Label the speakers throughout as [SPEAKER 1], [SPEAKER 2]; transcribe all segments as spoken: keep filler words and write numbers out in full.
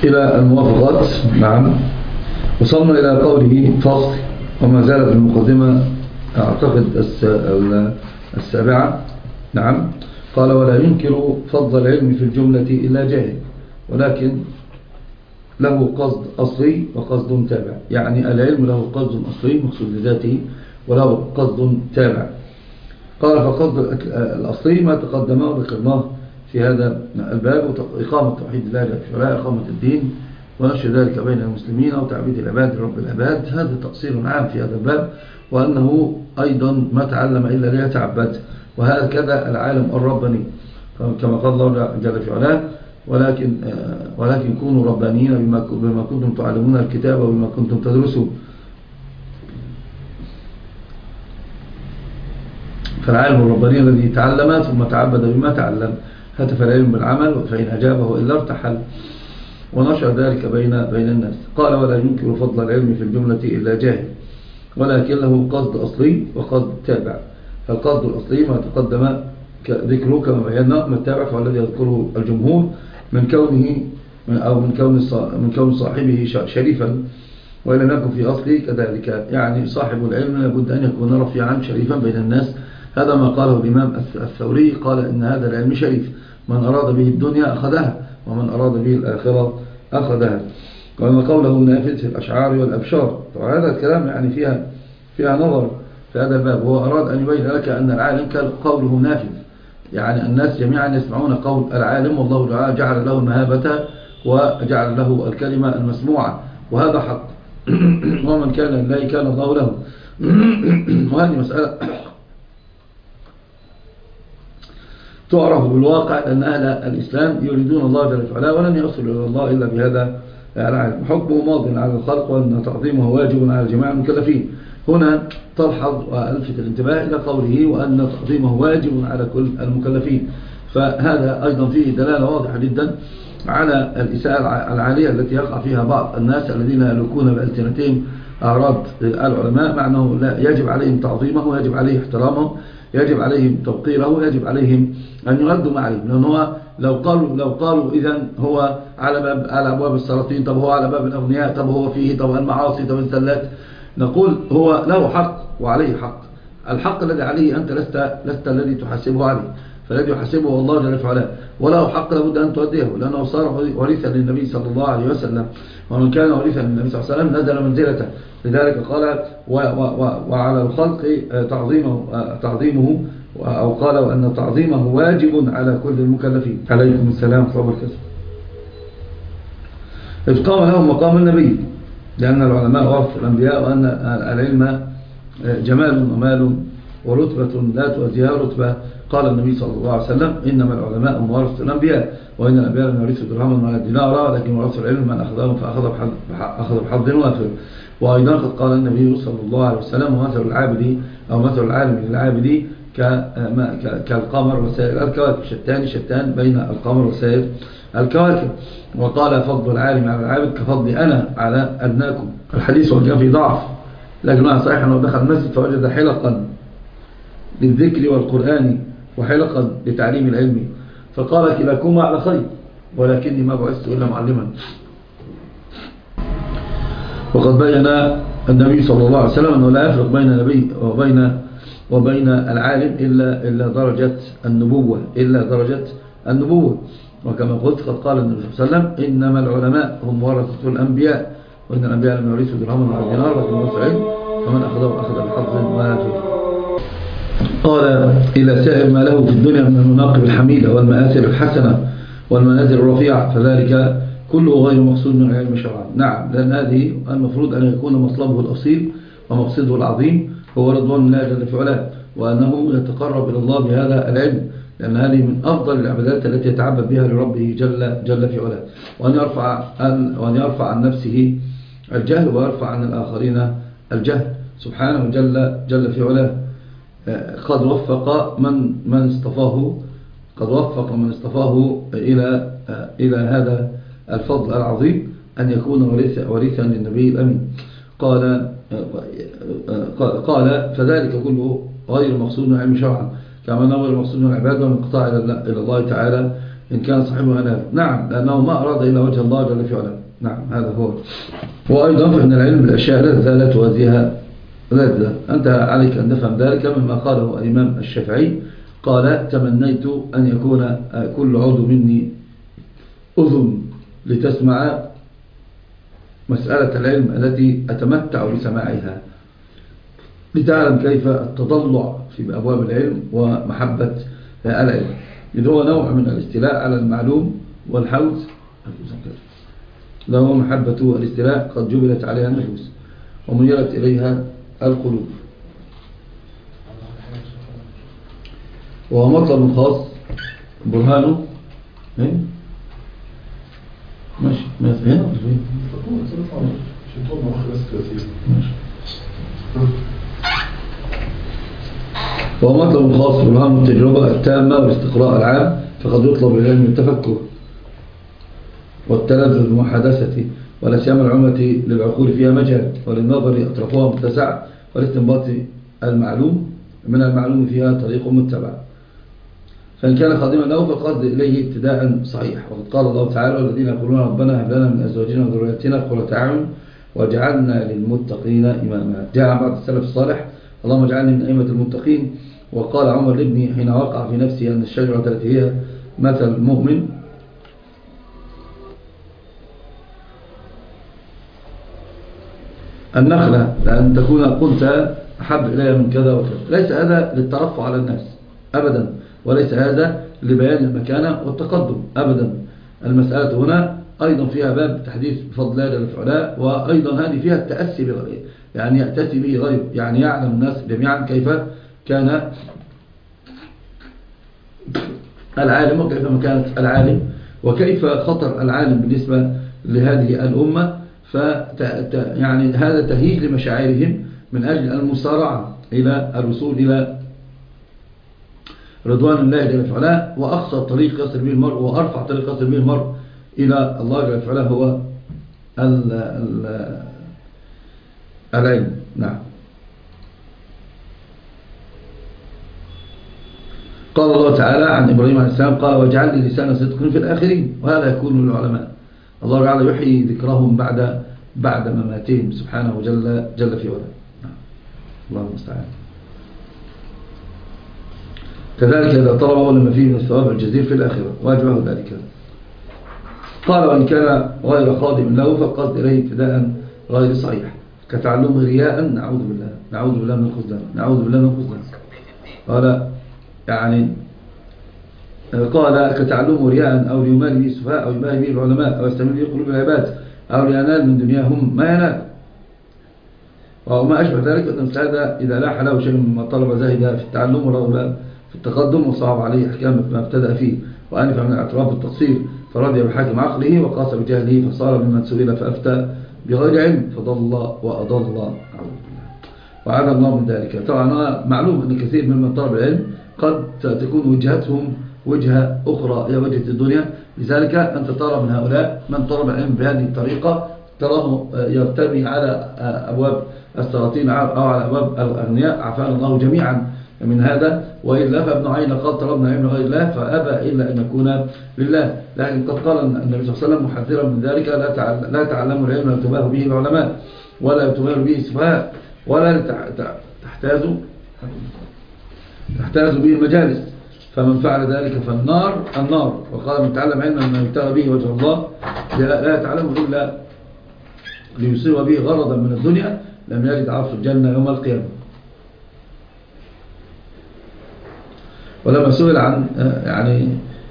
[SPEAKER 1] إلى الموافقات. نعم. وصلنا إلى قوله فصل، وما زالت المقدمة أعتقد السابعة. نعم. قال ولا ينكر فضل العلم في الجملة إلا جاهل، ولكن له قصد أصلي وقصد تابع. يعني العلم له قصد أصلي مقصود لذاته، وله قصد تابع. قال فقصد الأصلي ما تقدمه وذكرناه في هذا الباب، إقامة توحيد الله جل إقامة الدين ونشر ذلك بين المسلمين وتعبيد العباد لرب العباد. هذا تقصير عام في هذا الباب، وأنه أيضا ما تعلم إلا ليتعبد. وهكذا العالم الرباني كما قال الله جل في علاه ولكن ولكن كونوا ربانيين بما كنتم تعلمون الكتاب وبما كنتم تدرسون. فالعالم الرباني الذي تعلم ثم تعبد بما تعلم هتف العلم بالعمل، فإن أجابه إلا ارتحل، ونشر ذلك بين بين الناس. قال ولا ينكر فضل العلم في الجملة إلا جاهل، ولكن له قصد أصلي وقصد تابع. فالقصد الأصلي ما تقدم ذكره كما بينا، ما التابع فهو الذي يذكره الجمهور من كونه من أو من كون من كون صاحبه شريفا، وإن لم يكن في أصله كذلك. يعني صاحب العلم لابد أن يكون رفيعا شريفا بين الناس. هذا ما قاله الإمام الثوري، قال إن هذا العلم شريف، من أراد به الدنيا أخذها ومن أراد به الآخرة أخذها. وما قوله نافذ في الأشعار والأبشار. وهذا الكلام يعني فيها فيها نظر في هذا الباب. هو أراد أن يبين لك أن العالم قوله نافذ، يعني الناس جميعا يسمعون قول العالم، والله جعل له المهابة وجعل له الكلمة المسموعة، وهذا حق. ومن كان لله كان الله له. وهذه مسألة تعرف بالواقع أن أهل الإسلام يريدون الله جل وعلا ولن يصلوا إلى الله إلا بهذا العالم. حكمه ماض على الخلق وأن تعظيمه واجب على جميع المكلفين. هنا تلحظ وألفت الانتباه إلى قوله وأن تعظيمه واجب على كل المكلفين. فهذا أيضا فيه دلالة واضحة جدا على الإساءة العالية التي يقع فيها بعض الناس الذين يلوكون بألسنتهم أعراض العلماء، مع أنه لا يجب عليهم تعظيمه ويجب عليه احترامه، يجب عليهم توقيره ويجب عليهم أن يردوا عليه. لأن هو لو قالوا لو قالوا إذن هو على باب على أبواب السلاطين، طب هو على باب الأغنياء، طب هو فيه، طب المعاصي، طب الزلات، نقول هو له حق وعليه حق. الحق الذي عليه أنت لست لست الذي تحاسبه عليه، فالذي يحاسبه الله جل وعلا، وله حق لابد أن تؤديه، لأنه صار ورثا للنبي صلى الله عليه وسلم، ومن كان ورثا للنبي صلى الله عليه وسلم نزل منزلته. لذلك قال و و وعلى الخلق تعظيمه تعظيمه أو قال وأن تعظيمه واجب على كل المكلفين. عليكم السلام ورحمة الله وبركاته. إذ قام لهم مقام النبي، لأن العلماء ورثوا الأنبياء، وأن العلم جمال ومال ورتبة لا توازيها رتبة. قال النبي صلى الله عليه وسلم إنما العلماء هم ورثة الأنبياء، وإن الأنبياء لم يورثوا درهما ولا دينارا، لكن ورثوا العلم من أخذهم فأخذ بحظ وافر. وأيضا قد قال النبي صلى الله عليه وسلم ومثل العابد أو مثل العالم للعابد كالقمر وسائر الكواكب، شتان شتان بين القمر وسائر الكواكب. وقال فضل العالم على العابد كفضل أنا على أدناكم. الحديث وجاء في ضعف، لكنه صحيح أنه دخل المسجد فوجد حلقا للذكر والقرآن وحلقا لتعليم العلم، فقال كلاكما على خير ولكني ما بعثت إلا معلما. وقد بين النبي صلى الله عليه وسلم أنه لا يفرق بين النبي وبين وبين العالم إلا إلا درجة النبوة إلا درجة النبوة. وكما قلت قد قال النبي صلى الله عليه وسلم إنما العلماء هم ورثة الأنبياء، وإن الأنبياء لم يورثوا درهما ولا دينار لكن ورثوا العلم، فمن أخذه أخذ بحظ وافر. قال إلى سائر ما له في الدنيا من المناقب الحميدة والمآثر الحسنة والمنازل الرفيعة، فذلك كله غير مقصود من العلم شرعا. نعم، لأن هذه المفروض أن يكون مطلبه الأصيل ومقصده العظيم هو رضوان الله جل وعلا، وأنه يتقرب إلى الله بهذا العلم، لأن هذه من أفضل العبادات التي يتعبد بها لربه جل جل في علاه. وأن يرفع عن وأن يرفع عن نفسه الجهل ويرفع عن الآخرين الجهل سبحانه جل جل في علاه. قد وفق من من اصطفاه قد وفق من اصطفاه إلى إلى هذا الفضل العظيم أن يكون ورثا للنبي الأمين. قال قال فذلك كله غير مقصود من العلم شرعا، كما أنه غير مقصود من العبادة والانقطاع إلى الله تعالى إن كان صاحبه هناك. نعم، لأنه ما أراد إلا وجه الله جل في علاه. نعم هذا هو. وأيضا فإن العلم بالأشياء لذة لا توازيها لذة. أنت عليك أن تفهم ذلك مما قاله الإمام الشافعي، قال تمنيت أن يكون كل عضو مني أذن لتسمع مسألة العلم التي أتمتع بسماعها، لتعلم كيف التضلع في أبواب العلم ومحبة العلم، إذ هو نوع من الاستيلاء على المعلوم والحوز، له محبة الاستيلاء قد جبلت عليها النفوس وميلت إليها القلوب، وهو مطلب خاص برهانه ايه ماشي ماشي هنا وهو مطلب خاص برهانه التجربة التامة والاستقراء العام، فقد يطلب العلم التفكر والتلذذ بالمحادثة ولا سيما العمة للعقول فيها مجال، وللنظر أطرافها متسع، والاستنباط المعلوم من المعلوم فيها طريق متبع. فإن كان خادما له فالقصد إليه ابتداء صحيح. وقد قال الله تعالى والذين يقولون ربنا هب لنا من أزواجنا وذرياتنا قرة أعين واجعلنا للمتقين إماما. جاء بعض السلف الصالح اللهم اجعلني من أئمة المتقين. وقال عمر لابني حين وقع في نفسي أن الشجرة التي هي مثل المؤمن النخلة لأن تكون قلت أحب إلي من كذا وكذا. ليس هذا للترفع على الناس أبدا، وليس هذا لبيان المكانة والتقدم أبدا. المسألة هنا أيضا فيها باب تحديث بفضل الله جل وعلا، وأيضا هذه فيها التأسي بغيره، يعني يأتسي به غيره، يعني يعلم الناس جميعا كيف كان العالم وكيف مكانة العالم وكيف خطر العالم بالنسبة لهذه الأمة. ف يعني هذا تهيج لمشاعرهم من أجل المسارعة إلى الوصول إلى رضوان الله جل وعلا. وأقصى طريق يصل به المرء وأرفع طريق يصل به المرء إلى الله جل وعلا هو ال ال العلم. نعم. قال الله تعالى عن إبراهيم عليه السلام قال واجعل لي لسان صدق في الآخرين، وهذا يكون للعلماء. الله تعالى يحيي ذكرهم بعد بعد مماتهم سبحانه جل جل في علاه. الله المستعان. كذلك إذا طلبه لما فيه من الثواب الجزيل في الآخرة واجبه ذلك. قال وإن كان غير خادم له فالقصد إليه ابتداء غير صحيح كتعلمه رياء، نعوذ بالله نعوذ بالله من الخذلان نعوذ بالله من الخذلان. قال يعني قال كتعلمه رياء أو ليمال به السفهاء أو يباهي به العلماء أو يستمر به قلوب العباد أو لينال من دنياهم ما ينال وما أشبه ذلك. أن هذا إذا لاح له شيء مما طلب زاهد في التعلم ورغب في التقدم وصعب عليه أحكام ما ابتدأ فيه وأنف من الاعتراف بالتقصير فرضي بحاكم عقله وقاس بجهله فصار ممن سئل فأفتى بغير علم فضل وأضل وعاد الله من ذلك. طبعا معلوم أن كثير ممن طلب العلم قد تكون وجهتهم وجهة أخرى هي وجهة الدنيا، لذلك أنت ترى من هؤلاء من طلب العلم بهذه الطريقة تراه يرتمي على أبواب السلاطين أو على أبواب الأغنياء عافانا الله جميعا من هذا. وإلا فابن عيينة قال طلبنا علم غير الله فأبى إلا أن يكون لله. لكن قد قال النبي صلى الله عليه وسلم محذرا من ذلك لا تعلموا العلم لا تباه به العلماء ولا تباه به السفهاء ولا تحتازوا تحتاز به المجالس فمن فعل ذلك فالنار النار. وقال من تعلم علما ما يبتغى به وجه الله لا يتعلمه إلا ليصيب به غرضا من الدنيا لم يجد عرف الجنة يوم القيامة. ولما سئل عن يعني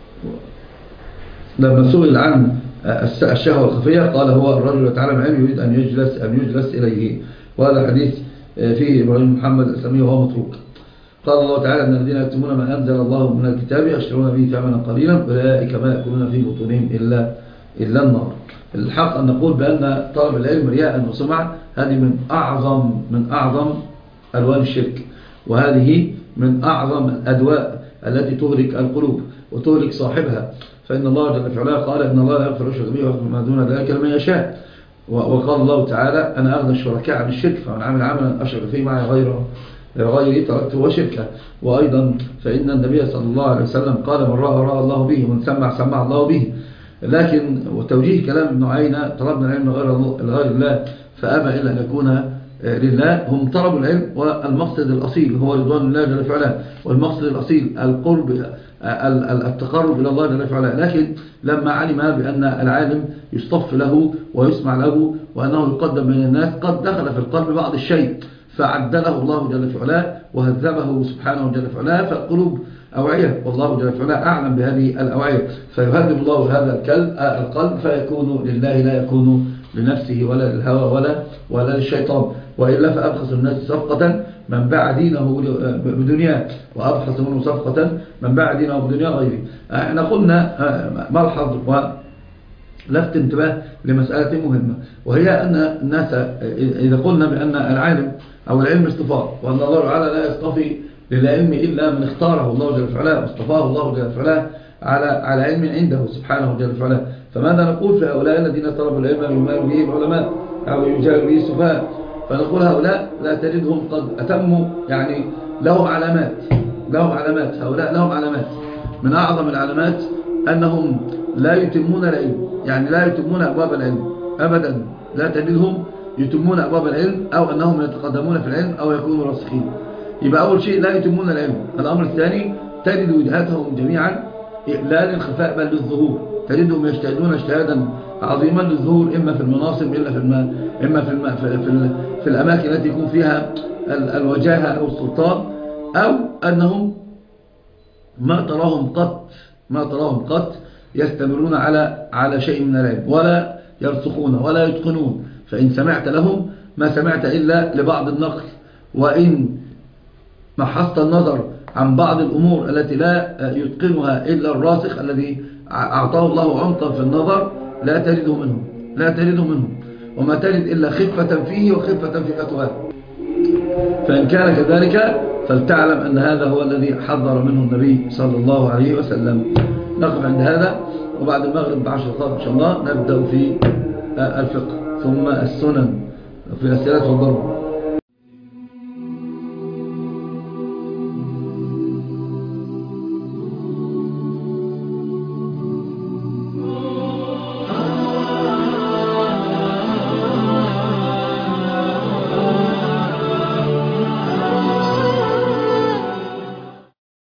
[SPEAKER 1] لما سئل عن الشهوة الخفية قال هو الرجل يتعلم علم يريد أن يجلس أن يجلس إليه. وهذا الحديث فيه إبراهيم محمد الإسلامي وهو متروك. قال الله تعالى أن الذين يكتمون ما أنزل الله من الكتاب يشترون به ثمنا قليلا أولئك ما يأكلون في بطونهم إلا إلا النار. الحق أن نقول بأن طلب العلم رياء وسمعة هذه من أعظم من أعظم ألوان الشرك، وهذه من أعظم الأدواء التي تهلك القلوب وتهلك صاحبها. فإن الله جل وعلا قال إن الله لا يغفر الشرك به ويغفر ما دون ذلك لمن يشاء. وقال الله تعالى أنا أغنى الشركاء عن الشرك فمن عمل عملا أشرك فيه معي غيره غيري تركته وشركه. وأيضا فإن النبي صلى الله عليه وسلم قال من رأى رأى الله به ومن سمع سمع الله به. لكن وتوجيه كلام ابن عيينة طلبنا العلم لغير الله فأبى إلا أن يكون لله. هم طلبوا العلم والمقصد الأصيل هو رضوان الله جل وعلا، والمقصد الأصيل القرب التقرب إلى الله جل وعلا. لكن لما علم بأن العالم يصطف له ويسمع له وأنه يقدم من الناس قد دخل في القلب بعض الشيء فعدله الله جل وعلا وهذبه سبحانه جل وعلا. فالقلوب أوعية والله جل وعلا أعلم بهذه الأوعية، فيهذب الله هذا القلب فيكون لله لا يكون لنفسه ولا للهوى ولا ولا للشيطان. وإلا فأبخس الناس صفقة من باع دينه بدنيا وأبخس منه صفقة من باع دينه بدنيا غيره. احنا قلنا ملحظ ولفت انتباه لمسألة مهمة، وهي أن الناس إذا قلنا بأن العالم أو العلم اصطفاء، وأن الله تعالى لا يصطفي للعلم إلا من اختاره الله جل وعلا واصطفاه الله جل وعلا على على علم عنده سبحانه جل وعلا. فماذا نقول في هؤلاء الذين طلبوا العلم يمال به العلماء أو يجال به السفهاء؟ فنقول هؤلاء لا تجدهم قد أتموا، يعني لهم علامات لهم علامات هؤلاء لهم علامات. من أعظم العلامات أنهم لا يتمون العلم، يعني لا يتمون أبواب العلم أبدا، لا تجدهم يتمون أبواب العلم أو أنهم يتقدمون في العلم أو يكونوا راسخين. يبقى أول شيء لا يتمون العلم. الأمر الثاني تجد وجهاتهم جميعا لا للخفاء بل للظهور، تجدهم يجتهدون اجتهادا عظيما للظهور، إما في المناصب إلا في الماء إما في, الماء في, في, في الأماكن التي يكون فيها الوجاهة أو السلطان، أو أنهم ما تراهم قط ما تراهم قط يستمرون على على شيء من العلم ولا يرسخون ولا يتقنون. فإن سمعت لهم ما سمعت إلا لبعض النقل، وإن محصت النظر عن بعض الأمور التي لا يتقنها إلا الراسخ الذي أعطاه الله عمقا في النظر لا تجده منهم لا تجده منهم وما تجد إلا خفة فيه وخفة في فتواه. فإن كان كذلك فلتعلم أن هذا هو الذي حذر منه النبي صلى الله عليه وسلم. نقف عند هذا، وبعد المغرب بعشر دقائق إن شاء الله نبدأ في الفقه ثم السنن في الأسئلة والضرب.